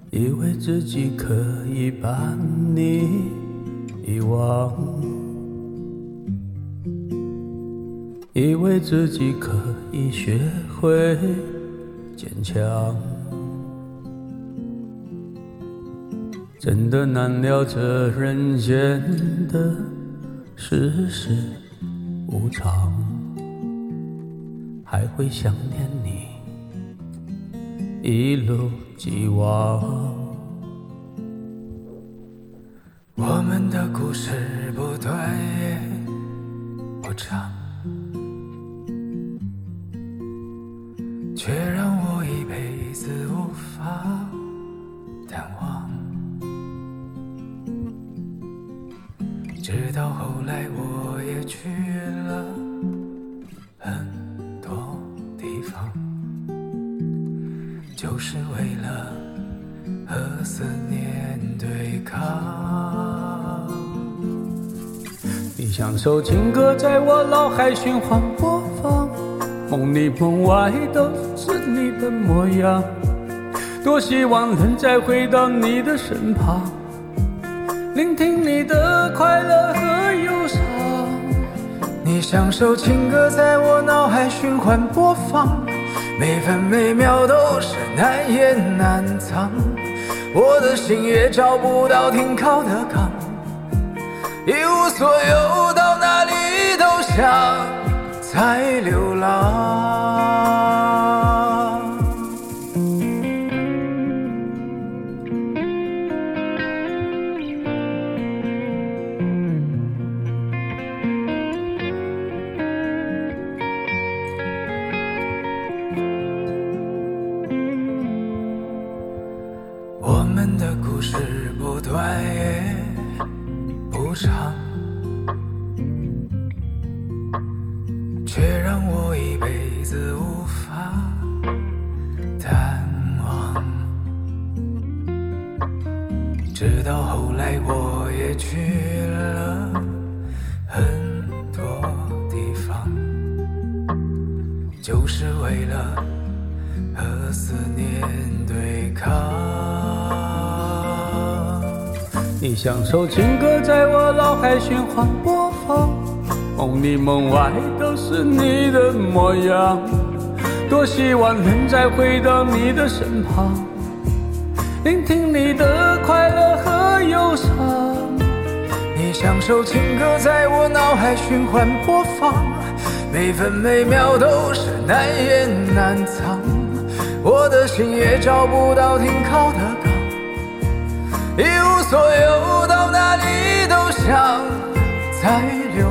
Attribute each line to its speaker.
Speaker 1: 以为自己可以把你遗忘，以为自己可以学会坚强，真的难料这人间的世事无常，还会想念你一如既往。
Speaker 2: 我们的故事不短也不长，却让我一辈子无法淡忘。直到后来我也去了很多地方，就是为了和思念对抗。
Speaker 1: 你像首情歌在我脑海循环播放，梦里梦外都是你的模样，多希望能再回到你的身旁，聆听你的快乐和忧伤。
Speaker 2: 你像首情歌在我脑海循环播放，每分每秒都是难言难藏，我的心也找不到停靠的港，一无所有，到哪里都想再流浪。我们的故事不短也不长，却让我一辈子无法淡忘。直到后来我也去了很多地方，就是为了和思念对抗。
Speaker 1: 你像首情歌在我脑海循环播放，梦里梦外都是你的模样，多希望能再回到你的身旁，聆听你的快乐和忧伤。
Speaker 2: 你像首情歌在我脑海循环播放，每分每秒都是难言难藏，我的心也找不到停靠的港，一无所有，到哪里都想再流